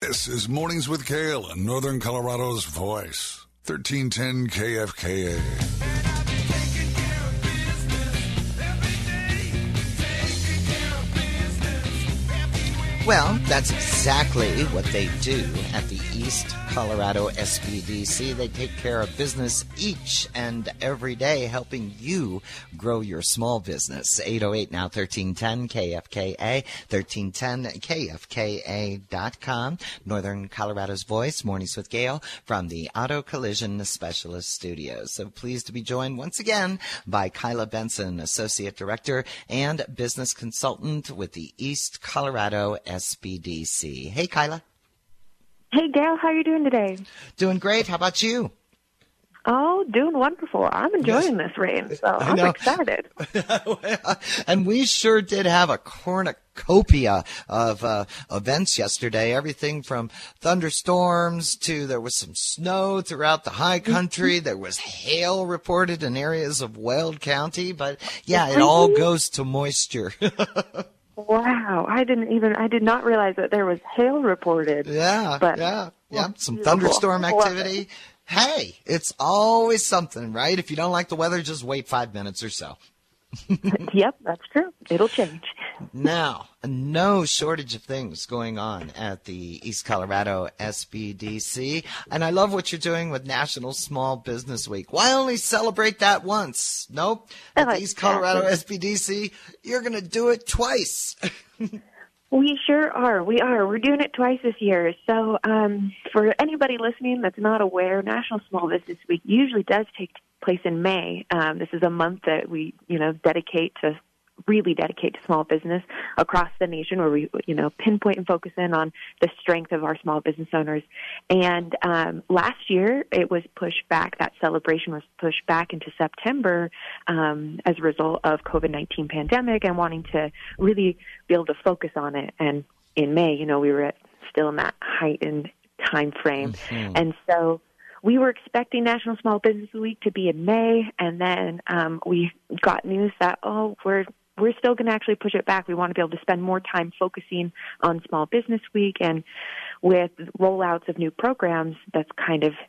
This is Mornings with Kale, Northern Colorado's voice. 1310 KFKA. Well, that's exactly what they do at the East Colorado SBDC. They take care of business each and every day, helping you grow your small business. 808 now 1310 KFKA, 1310KFKA.com. Northern Colorado's voice, Mornings with Gale, from the Auto Collision Specialist Studios. So pleased to be joined once again by Kyla Benson, Associate Director and Business Consultant with the East Colorado SBDC. Hey, Kyla. Hey, Gail, how are you doing today? Doing great. How about you? Oh, doing wonderful. I'm enjoying this rain, so I'm excited. And we sure did have a cornucopia of events yesterday. Everything from thunderstorms to there was some snow throughout the high country. There was hail reported in areas of Weld County. But, yeah, it all goes to moisture. Wow, I did not realize that there was hail reported. Yeah, some thunderstorm activity. Hey, it's always something, right? If you don't like the weather, just wait 5 minutes or so. Yep, that's true. It'll change. Now, no shortage of things going on at the East Colorado SBDC. And I love what you're doing with National Small Business Week. Why only celebrate that once? Nope. At the East Colorado SBDC, you're going to do it twice. We sure are. We are. We're doing it twice this year. So for anybody listening that's not aware, National Small Business Week usually does take place in May. This is a month that we, really dedicate to small business across the nation, where we, pinpoint and focus in on the strength of our small business owners. And last year, it was pushed back. That celebration was pushed back into September as a result of COVID-19 pandemic and wanting to really be able to focus on it. And in May, we were still in that heightened time frame. Mm-hmm. And so we were expecting National Small Business Week to be in May, and then we got news that, we're still going to actually push it back. We want to be able to spend more time focusing on Small Business Week, and with rollouts of new programs, that's kind of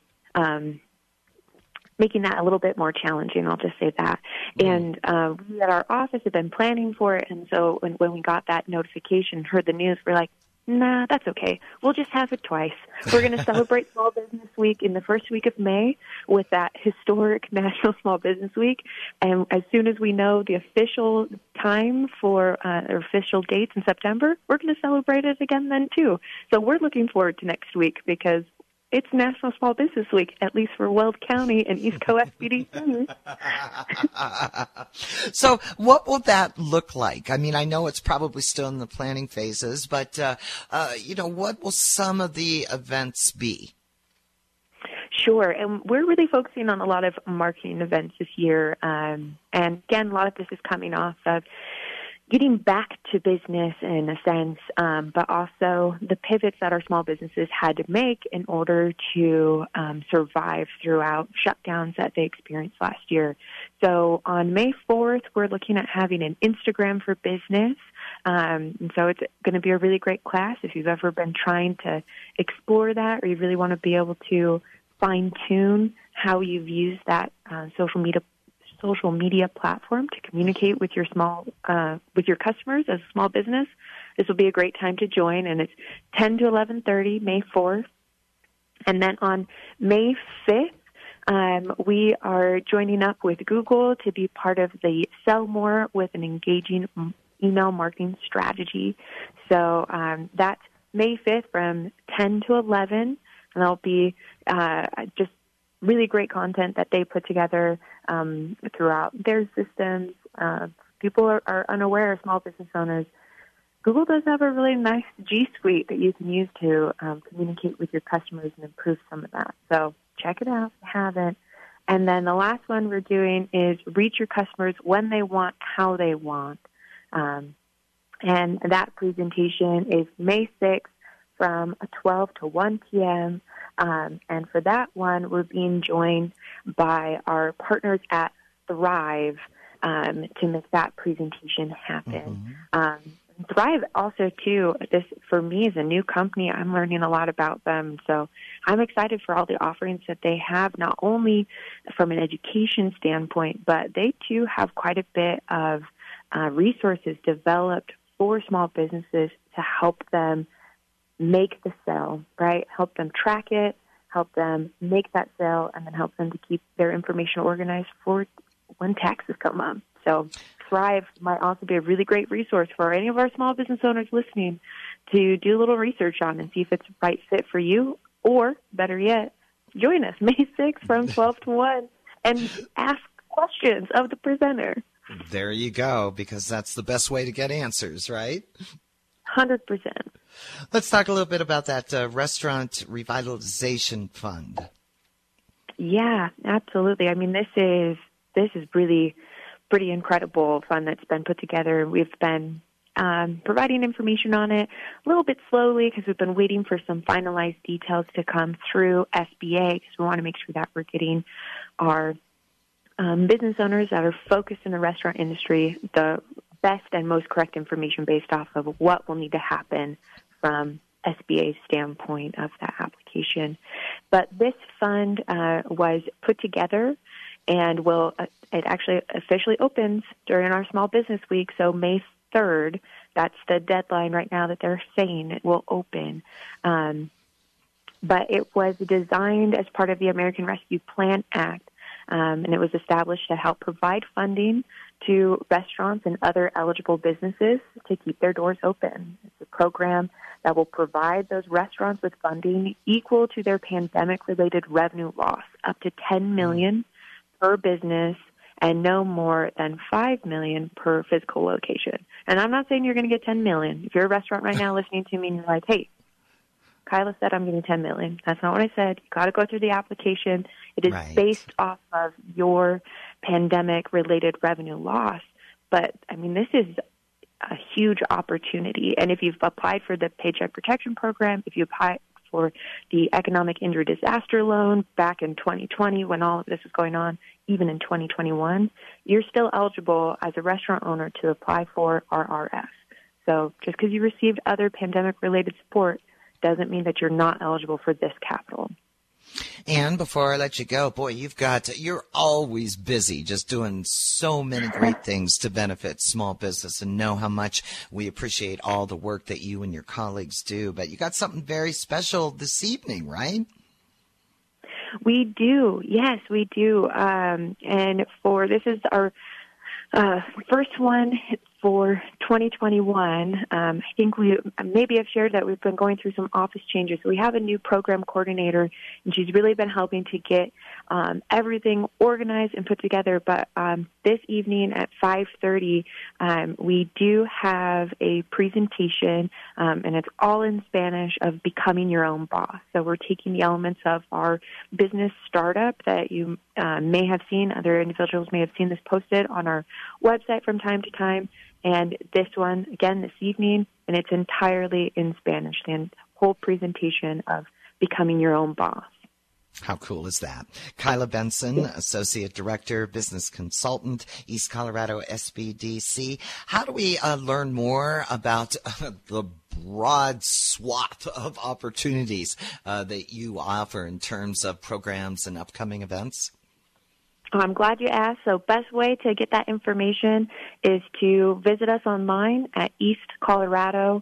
making that a little bit more challenging, I'll just say that. Mm. And we at our office have been planning for it, and so when we got that notification, heard the news, we're like, nah, that's okay. We'll just have it twice. We're going to celebrate Small Business Week in the first week of May with that historic National Small Business Week. And as soon as we know the official time for official dates in September, we're going to celebrate it again then, too. So we're looking forward to next week because it's National Small Business Week, at least for Weld County and East Co. SBDC. So what will that look like? I mean, I know it's probably still in the planning phases, but, what will some of the events be? Sure, and we're really focusing on a lot of marketing events this year. And again, a lot of this is coming off of getting back to business in a sense, but also the pivots that our small businesses had to make in order to survive throughout shutdowns that they experienced last year. So on May 4th, we're looking at having an Instagram for business. And so it's going to be a really great class if you've ever been trying to explore that, or you really want to be able to fine-tune how you've used that social media platform to communicate with your customers as a small business. This will be a great time to join, and it's 10 to 11:30, May 4th. And then on May 5th, we are joining up with Google to be part of the Sell More with an Engaging Email Marketing Strategy. So that's May 5th from 10 to 11, and there'll be just really great content that they put together throughout their systems. People are unaware, small business owners. Google does have a really nice G Suite that you can use to communicate with your customers and improve some of that. So check it out if you haven't. And then the last one we're doing is reach your customers when they want, how they want. And that presentation is May 6th from 12 to 1 p.m., and for that one, we're being joined by our partners at Thrive to make that presentation happen. Thrive also, too, this for me is a new company. I'm learning a lot about them. So I'm excited for all the offerings that they have, not only from an education standpoint, but they, too, have quite a bit of resources developed for small businesses to help them make the sale, right? Help them track it, help them make that sale, and then help them to keep their information organized for when taxes come up. So Thrive might also be a really great resource for any of our small business owners listening to do a little research on and see if it's the right fit for you, or better yet, join us May 6th from 12 to 1 and ask questions of the presenter. There you go, because that's the best way to get answers, right? 100%. Let's talk a little bit about that Restaurant Revitalization Fund. Yeah, absolutely. I mean, this is really pretty incredible fund that's been put together. We've been providing information on it a little bit slowly because we've been waiting for some finalized details to come through SBA, because we want to make sure that we're getting our business owners that are focused in the restaurant industry the best and most correct information based off of what will need to happen from SBA's standpoint of that application. But this fund was put together and it actually officially opens during our Small Business Week, so May 3rd. That's the deadline right now that they're saying it will open. But it was designed as part of the American Rescue Plan Act, and it was established to help provide funding to restaurants and other eligible businesses to keep their doors open. It's a program that will provide those restaurants with funding equal to their pandemic-related revenue loss, up to $10 million per business and no more than $5 million per physical location. And I'm not saying you're going to get $10 million. If you're a restaurant right now listening to me and you're like, hey, Kyla said I'm getting $10 million. That's not what I said. You got to go through the application. It is based off of your pandemic-related revenue loss. But, I mean, this is a huge opportunity. And if you've applied for the Paycheck Protection Program, if you apply for the Economic Injury Disaster Loan back in 2020 when all of this was going on, even in 2021, you're still eligible as a restaurant owner to apply for RRF. So just because you received other pandemic-related support doesn't mean that you're not eligible for this capital. And before I let you go, boy, you're always busy just doing so many great things to benefit small business, and know how much we appreciate all the work that you and your colleagues do. But you got something very special this evening, right? We do. Yes, we do. And this is our first one for 2021. I think I've shared that we've been going through some office changes. So we have a new program coordinator, and she's really been helping to get everything organized and put together. But this evening at 5:30, we do have a presentation, and it's all in Spanish, of becoming your own boss. So we're taking the elements of our business startup that you may have seen, other individuals may have seen this posted on our website from time to time, and this one, again, this evening, and it's entirely in Spanish, the whole presentation of becoming your own boss. How cool is that? Kyla Benson, Associate Director, Business Consultant, East Colorado SBDC. How do we learn more about the broad swath of opportunities that you offer in terms of programs and upcoming events? I'm glad you asked. So best way to get that information is to visit us online at East Colorado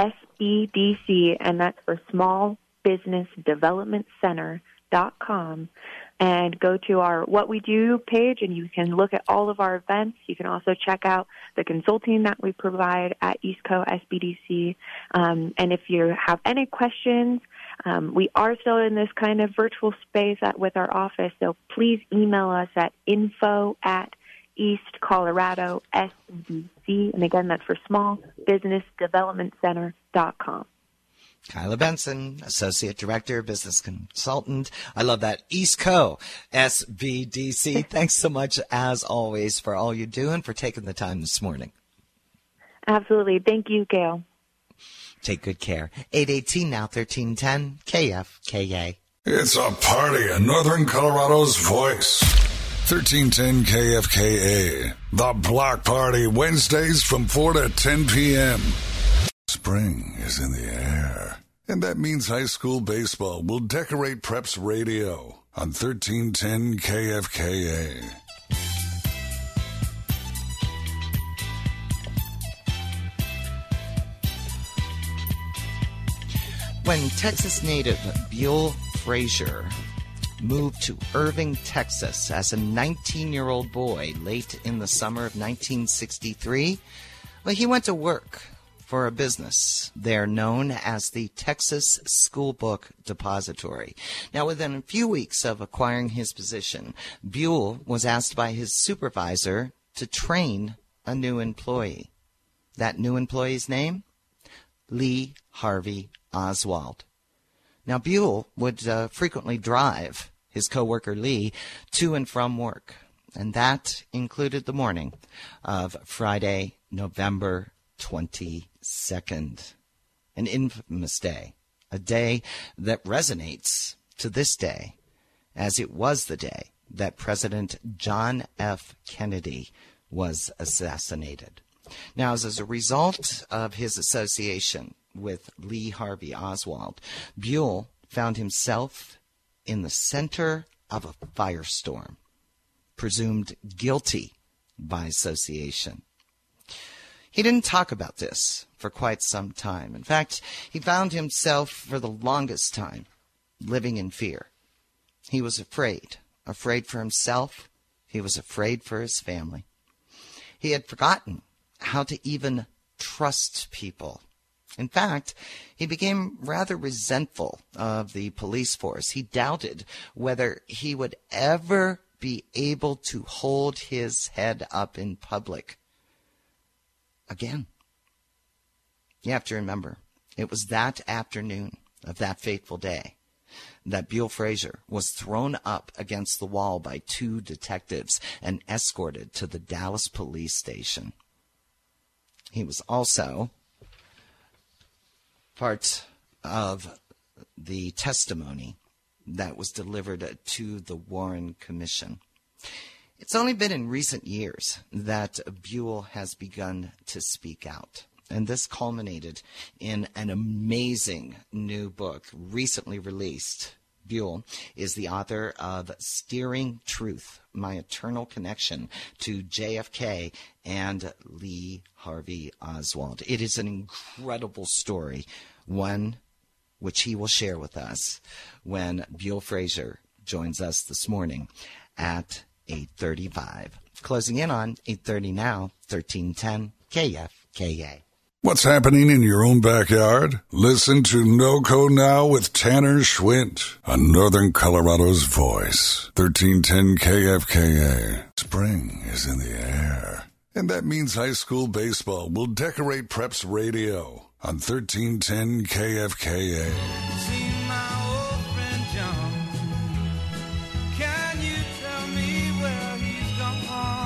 SBDC, and that's for Small Business Development Center.com, and go to our What We Do page, and you can look at all of our events. You can also check out the consulting that we provide at East Co SBDC. And if you have any questions, we are still in this kind of virtual space with our office, so please email us at info@East Colorado SBDC. And again, that's for Small Business Development Center.com. Kyla Benson, Associate Director, Business Consultant. I love that. East Co. SBDC. Thanks so much, as always, for all you do and for taking the time this morning. Absolutely. Thank you, Gail. Take good care. 818 now, 1310 KFKA. It's a party in Northern Colorado's voice. 1310 KFKA. The Block Party, Wednesdays from 4 to 10 p.m. Spring is in the air. And that means high school baseball will decorate Preps Radio on 1310 KFKA. When Texas native Buell Frazier moved to Irving, Texas as a 19-year-old boy late in the summer of 1963, well, he went to work for a business there known as the Texas School Book Depository. Now, within a few weeks of acquiring his position, Buell was asked by his supervisor to train a new employee. That new employee's name? Lee Harvey Oswald. Now, Buell would frequently drive his coworker Lee to and from work, and that included the morning of Friday, November 22nd, an infamous day, a day that resonates to this day, as it was the day that President John F. Kennedy was assassinated. Now, as a result of his association with Lee Harvey Oswald, Buell found himself in the center of a firestorm, presumed guilty by association. He didn't talk about this for quite some time. In fact, he found himself for the longest time living in fear. He was afraid for himself. He was afraid for his family. He had forgotten how to even trust people. In fact, he became rather resentful of the police force. He doubted whether he would ever be able to hold his head up in public again. You have to remember, it was that afternoon of that fateful day that Buell Frazier was thrown up against the wall by two detectives and escorted to the Dallas police station. He was also part of the testimony that was delivered to the Warren Commission. It's only been in recent years that Buell has begun to speak out. And this culminated in an amazing new book recently released. Buell is the author of Steering Truth, My Eternal Connection to JFK and Lee Harvey Oswald. It is an incredible story, one which he will share with us when Buell Frazier joins us this morning at 8:35. Closing in on 8:30 now, 1310 KFKA. What's happening in your own backyard? Listen to NoCo Now with Tanner Schwint on Northern Colorado's Voice. 1310 KFKA. Spring is in the air. And that means high school baseball will decorate Preps Radio on 1310 KFKA. See my old friend John. Can you tell me where he's gone?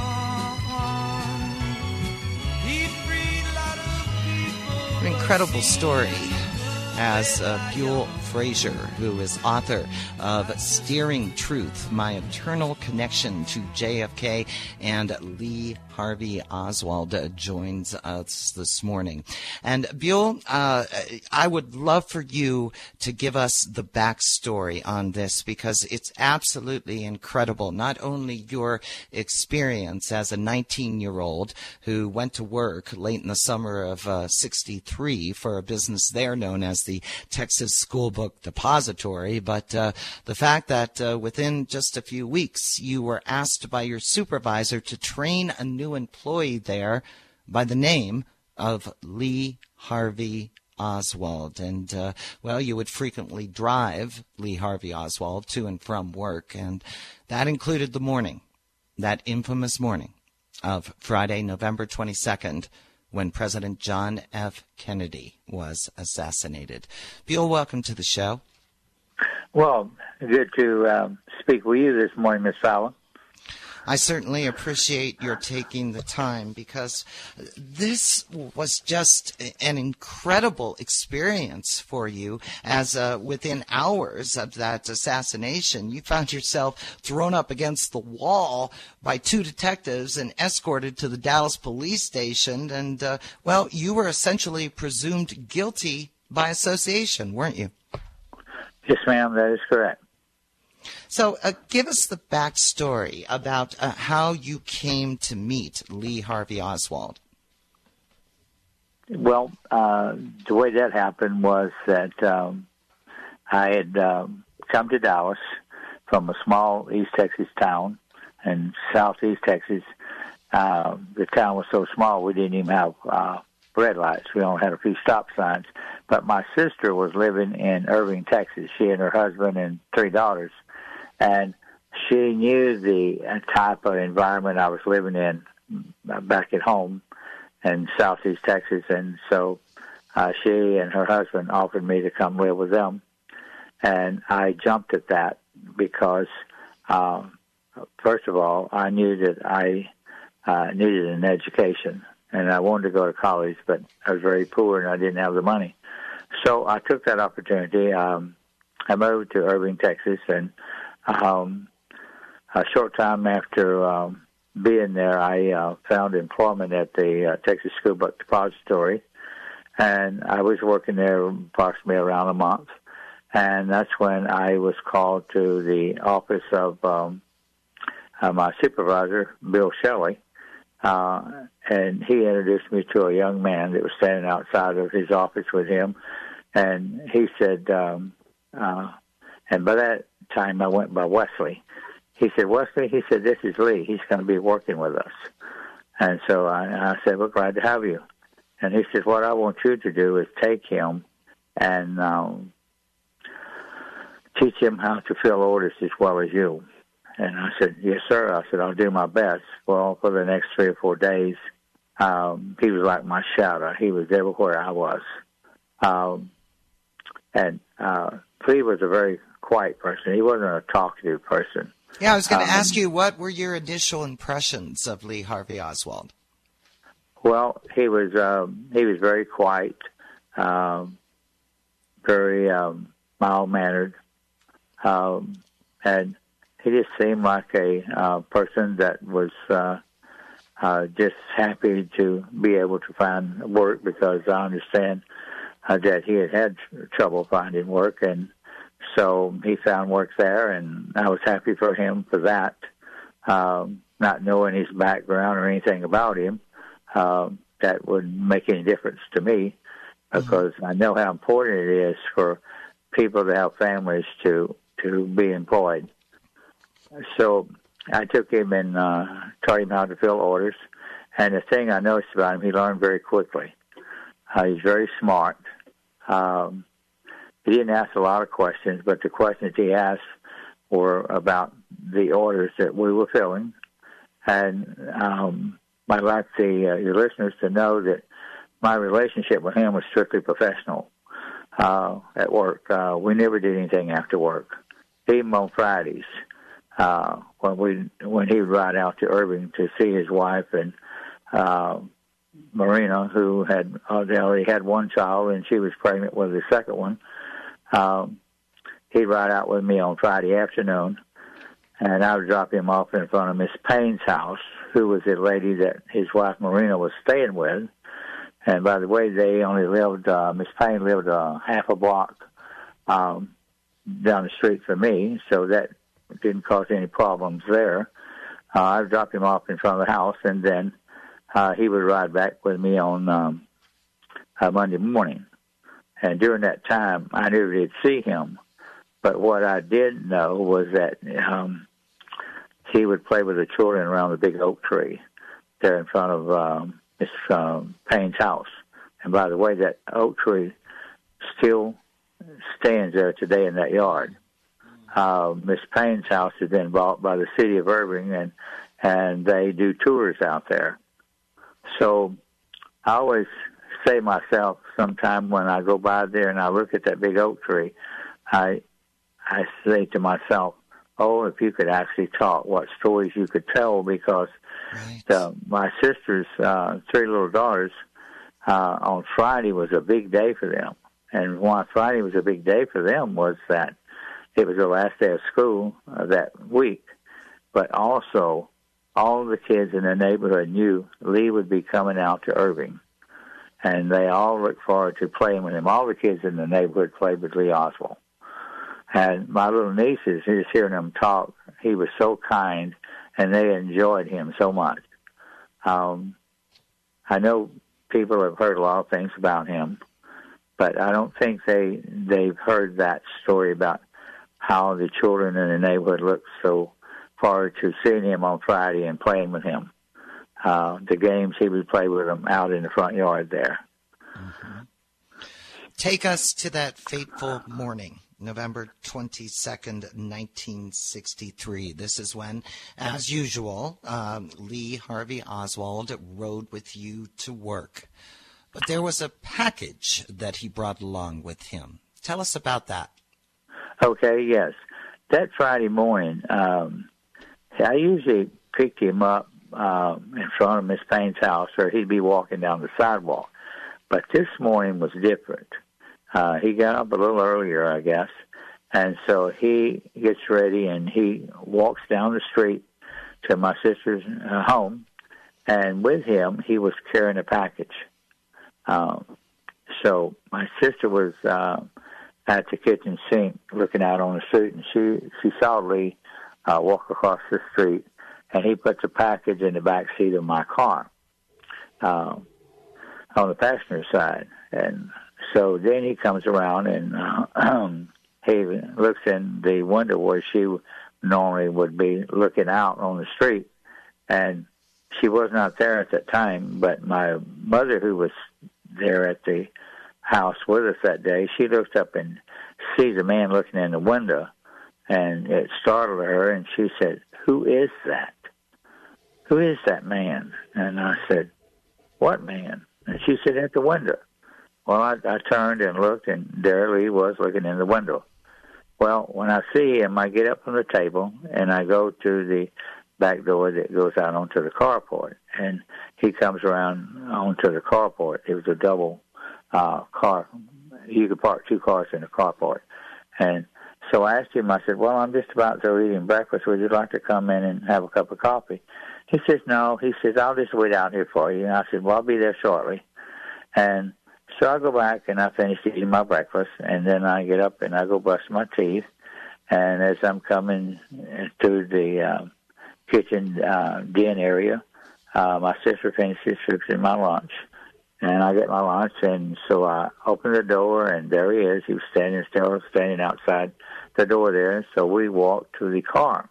He freed a lot of people. An incredible story as Buell Frazier, who is author of Steering Truth, My Eternal Connection to JFK and Lee Harvey Oswald, joins us this morning. And Buell, I would love for you to give us the backstory on this, because it's absolutely incredible. Not only your experience as a 19-year-old who went to work late in the summer of 63 for a business there known as the Texas School Book Depository, but the fact that within just a few weeks you were asked by your supervisor to train a new employee there by the name of Lee Harvey Oswald. And, well, you would frequently drive Lee Harvey Oswald to and from work, and that included the morning, that infamous morning of Friday, November 22nd, when President John F. Kennedy was assassinated. Buell, welcome to the show. Well, good to speak with you this morning, Miss Fowler. I certainly appreciate your taking the time, because this was just an incredible experience for you, as within hours of that assassination, you found yourself thrown up against the wall by two detectives and escorted to the Dallas police station. And, well, you were essentially presumed guilty by association, weren't you? Yes, ma'am, that is correct. So give us the backstory about how you came to meet Lee Harvey Oswald. Well, the way that happened was that I had come to Dallas from a small East Texas town in southeast Texas. The town was so small we didn't even have red lights. We only had a few stop signs. But my sister was living in Irving, Texas. She and her husband and 3 daughters. And she knew the type of environment I was living in back at home in southeast Texas. And so she and her husband offered me to come live with them. And I jumped at that because, first of all, I knew that I needed an education. And I wanted to go to college, but I was very poor and I didn't have the money. So I took that opportunity. I moved to Irving, Texas, and a short time after being there, I found employment at the Texas School Book Depository, and I was working there approximately around a month. And that's when I was called to the office of my supervisor, Bill Shelley, and he introduced me to a young man that was standing outside of his office with him. And he said, and by that time I went by Wesley. He said, Wesley, he said, this is Lee. He's going to be working with us. And so I said, we're glad to have you. And he said, what I want you to do is take him and teach him how to fill orders as well as you. And I said, yes, sir. I said, I'll do my best. Well, for the next 3 or 4 days, he was like my shadow. He was everywhere I was. And Lee was a very quiet person. He wasn't a talkative person. Yeah, I was going to ask you, what were your initial impressions of Lee Harvey Oswald? Well, he was very quiet, very mild-mannered, and he just seemed like a person that was just happy to be able to find work, because I understand that he had trouble finding work, and so he found work there, and I was happy for him for that, not knowing his background or anything about him. That wouldn't make any difference to me, because I know how important it is for people to have families to be employed. So I took him and taught him how to fill orders. And the thing I noticed about him, he learned very quickly. He's very smart. He didn't ask a lot of questions, but the questions he asked were about the orders that we were filling. And I'd like your listeners to know that my relationship with him was strictly professional at work. We never did anything after work, even on Fridays. When he would ride out to Irving to see his wife and Marina, who had already had one child and she was pregnant with the second one, he'd ride out with me on Friday afternoon, and I would drop him off in front of Miss Payne's house, who was the lady that his wife Marina was staying with. And by the way, they only lived, Miss Payne lived half a block down the street from me, so that didn't cause any problems there. I would drop him off in front of the house, and then he would ride back with me on Monday morning. And during that time, I knew he'd see him. But what I did know was that he would play with the children around the big oak tree there in front of Miss Payne's house. And by the way, that oak tree still stands there today in that yard. Miss Payne's house has been bought by the city of Irving, and they do tours out there. So I always say myself, sometime when I go by there and I look at that big oak tree, I say to myself, oh, if you could actually talk, what stories you could tell, because my sister's 3 little daughters, on Friday was a big day for them. And why Friday was a big day for them was that it was the last day of school that week, but also all the kids in the neighborhood knew Lee would be coming out to Irving, and they all looked forward to playing with him. All the kids in the neighborhood played with Lee Oswald. And my little nieces, just hearing them talk, he was so kind, and they enjoyed him so much. I know people have heard a lot of things about him, but I don't think they've heard that story about how the children in the neighborhood looked so forward to seeing him on Friday and playing with him. The games he would play with them out in the front yard there. Mm-hmm. Take us to that fateful morning, November 22nd, 1963. This is when, as usual, Lee Harvey Oswald rode with you to work. But there was a package that he brought along with him. Tell us about that. Okay, yes. That Friday morning, I usually picked him up in front of Miss Payne's house, or he'd be walking down the sidewalk. But this morning was different. He got up a little earlier, I guess, and so he gets ready and he walks down the street to my sister's home, and with him he was carrying a package. So my sister was at the kitchen sink looking out on the street, and she saw Lee walk across the street, and he put the package in the back seat of my car on the passenger side. And so then he comes around and he looks in the window where she normally would be looking out on the street, and she was not there at that time, but my mother, who was there at the house with us that day, she looked up and sees a man looking in the window, and it startled her, and she said, "Who is that? Who is that man?" And I said, "What man?" And she said, "At the window." Well, I turned and looked, and there Lee was looking in the window. Well, when I see him, I get up from the table, and I go to the back door that goes out onto the carport, and he comes around onto the carport. It was a double car. You could park 2 cars in the carport. And so I asked him, I said, "Well, I'm just about through eating breakfast. Would you like to come in and have a cup of coffee?" He says, "No." He says, "I'll just wait out here for you." And I said, "Well, I'll be there shortly." And so I go back and I finish eating my breakfast, and then I get up and I go brush my teeth. And as I'm coming to the kitchen den area, my sister finishes fixing my lunch, and I get my lunch. And so I open the door, and there he is. He was standing outside the door there. So we walked to the car.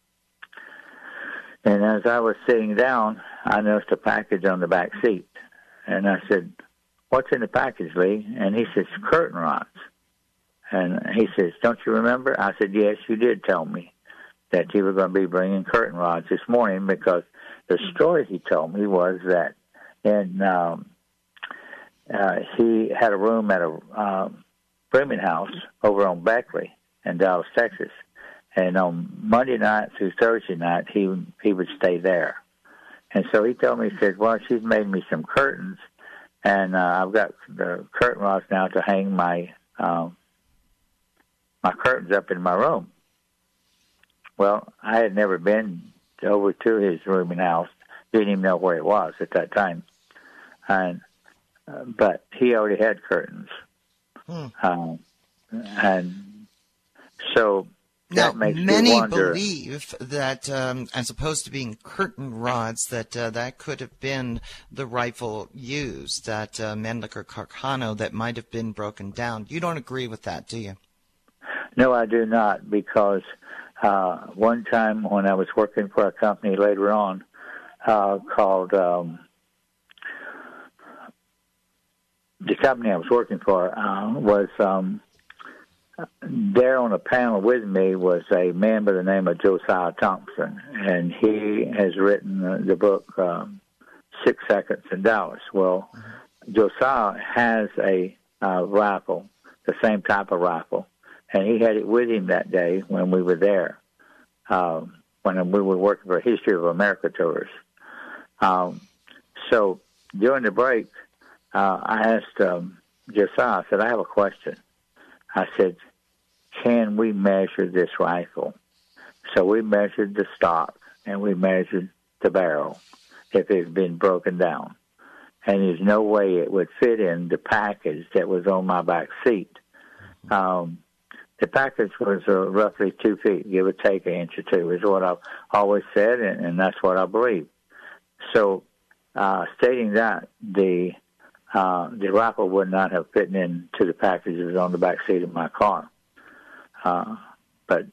And as I was sitting down, I noticed a package on the back seat. And I said, "What's in the package, Lee?" And he says, "Curtain rods." And he says, "Don't you remember?" I said, "Yes, you did tell me that you were going to be bringing curtain rods this morning," because the story he told me was that he had a room at a rooming house over on Beckley in Dallas, Texas. And on Monday night through Thursday night, he would stay there. And so he told me, he said, "Well, she's made me some curtains, and I've got the curtain rods now to hang my curtains up in my room." Well, I had never been over to his rooming house, didn't even know where it was at that time, but he already had curtains, and so that makes me wonder. Many believe that, as opposed to being curtain rods, that could have been the rifle used, that Mannlicher Carcano that might have been broken down. You don't agree with that, do you? No, I do not, because one time when I was working for a company later on called the company I was working for was there on a panel with me was a man by the name of Josiah Thompson, and he has written the book 6 Seconds in Dallas. Well, Josiah has a rifle, the same type of rifle, and he had it with him that day when we were there. when we were working for History of America tours. So during the break, I asked Josiah, I said, I have a question. I said, can we measure this rifle? So we measured the stock and we measured the barrel if it had been broken down. And there's no way it would fit in the package that was on my back seat. The package was roughly 2 feet, give or take an inch or two, is what I've always said, and that's what I believe. So, stating that, the rifle would not have fit into the package that was on the back seat of my car. But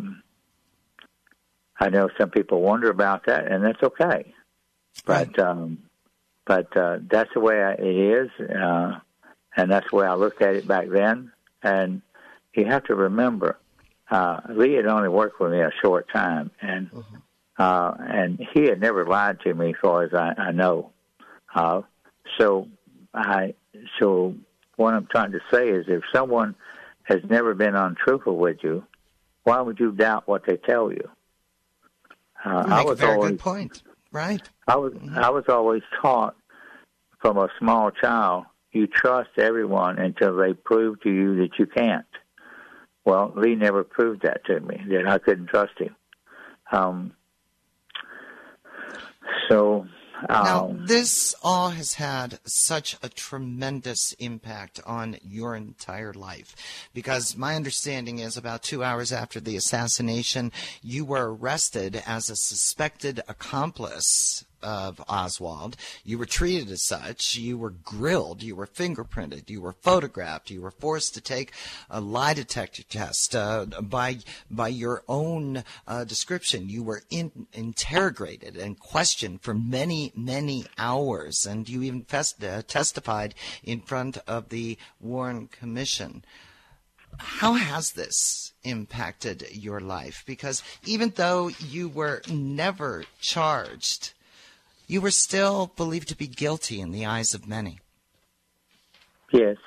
I know some people wonder about that, and that's okay. But that's the way it is, and that's the way I looked at it back then. And you have to remember, Lee had only worked with me a short time, and he had never lied to me, as far as I know. So what I'm trying to say is, if someone has never been untruthful with you, why would you doubt what they tell you? You make a very good point. Right. I was always taught from a small child, you trust everyone until they prove to you that you can't. Well, Lee never proved that to me, that I couldn't trust him. Now, this all has had such a tremendous impact on your entire life, because my understanding is about 2 hours after the assassination, you were arrested as a suspected accomplice of Oswald. You were treated as such. You were grilled. You were fingerprinted. You were photographed. You were forced to take a lie detector test by your own description. You were interrogated and questioned for many, many hours, and you even testified in front of the Warren Commission. How has this impacted your life? Because even though you were never charged, you were still believed to be guilty in the eyes of many. Yes.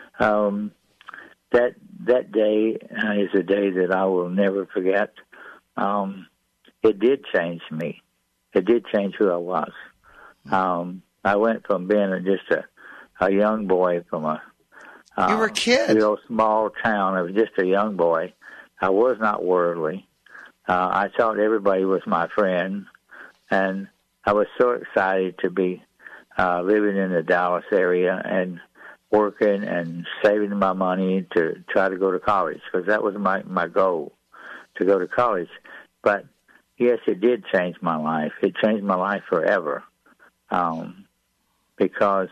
That day is a day that I will never forget. It did change me. It did change who I was. I went from being just a young boy from a you were a kid. Real small town. I was just a young boy. I was not worldly. I thought everybody was my friend, and I was so excited to be living in the Dallas area and working and saving my money to try to go to college, because that was my goal, to go to college. But, yes, it did change my life. It changed my life forever, because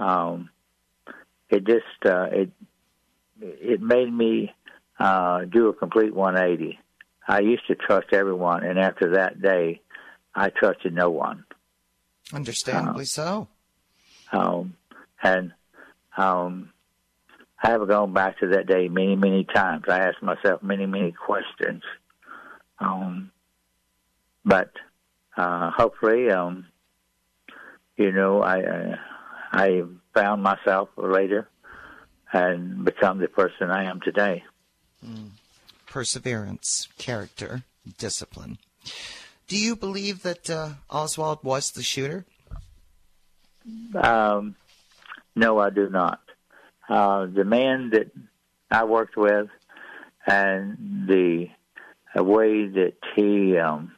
it just it made me do a complete 180. I used to trust everyone, and after that day, I trusted no one. Understandably so. And I have gone back to that day many, many times. I asked myself many, many questions. But hopefully, I found myself later and become the person I am today. Perseverance, character, discipline. Do you believe that Oswald was the shooter? No, I do not. The man that I worked with and the way that he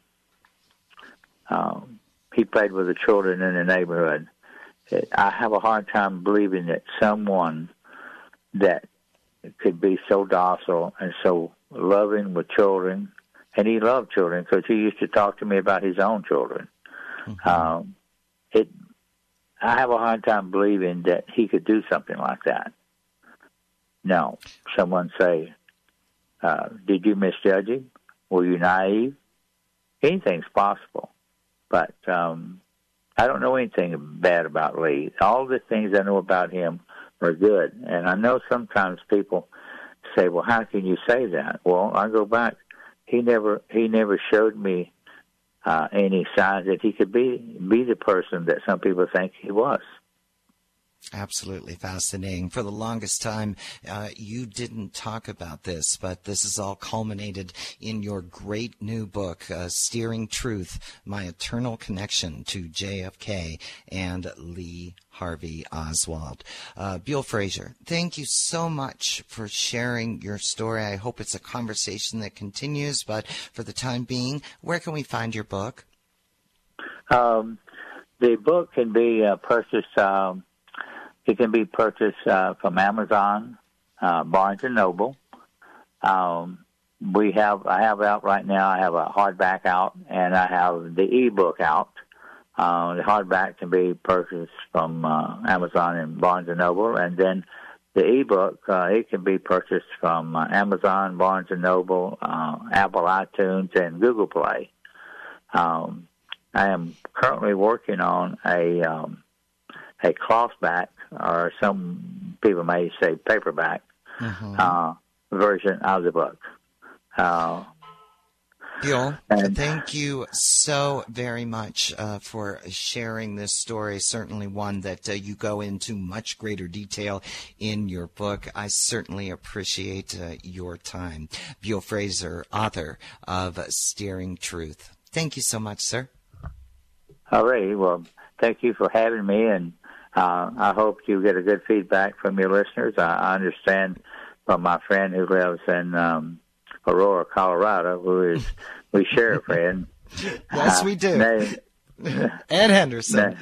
played with the children in the neighborhood, I have a hard time believing that someone that could be so docile and so loving with children, and he loved children because he used to talk to me about his own children. Mm-hmm. I have a hard time believing that he could do something like that. Now, someone say, did you misjudge him? Were you naive? Anything's possible. But I don't know anything bad about Lee. All the things I know about him are good. And I know sometimes people say, well, how can you say that? Well, I go back. He never showed me any signs that he could be the person that some people think he was. Absolutely fascinating. For the longest time, you didn't talk about this, but this is all culminated in your great new book, Steering Truth, My Eternal Connection to JFK and Lee Harvey Oswald. Buell Frazier, thank you so much for sharing your story. I hope it's a conversation that continues, but for the time being, where can we find your book? The book can be purchased. It can be purchased from Amazon, Barnes and Noble. I have out right now. I have a hardback out, and I have the ebook out. The hardback can be purchased from Amazon and Barnes and Noble, and then the ebook it can be purchased from Amazon, Barnes and Noble, Apple iTunes, and Google Play. I am currently working on a clothback, or some people may say paperback, version of the book. Buell, thank you so very much for sharing this story, certainly one that you go into much greater detail in your book. I certainly appreciate your time. Buell Frazier, author of Steering Truth. Thank you so much, sir. All right. Well, thank you for having me, and I hope you get a good feedback from your listeners. I understand from my friend who lives in Aurora, Colorado, we share a friend. Yes, we do. And Henderson.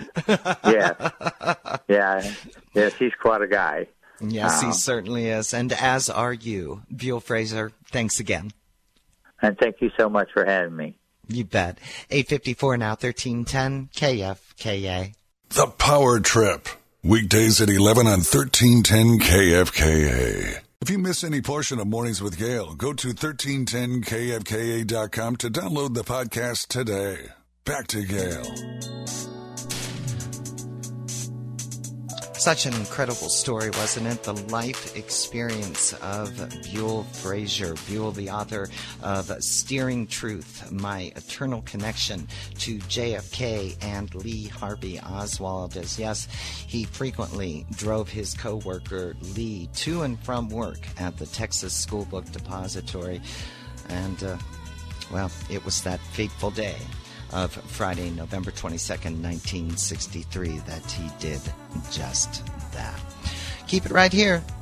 Yeah, he's quite a guy. Yes, he certainly is. And as are you. Buell Frazier, thanks again. And thank you so much for having me. You bet. 8:54 now, 1310 KFKA. The Power Trip. Weekdays at 11 on 1310 KFKA. If you miss any portion of Mornings with Gail, go to 1310kfka.com to download the podcast today. Back to Gail. Such an incredible story, wasn't it? The life experience of Buell Frazier. Buell, the author of Steering Truth, My Eternal Connection to JFK and Lee Harvey Oswald. As yes, he frequently drove his co-worker Lee to and from work at the Texas School Book Depository. And, it was that fateful day of Friday, November 22nd, 1963, that he did just that. Keep it right here.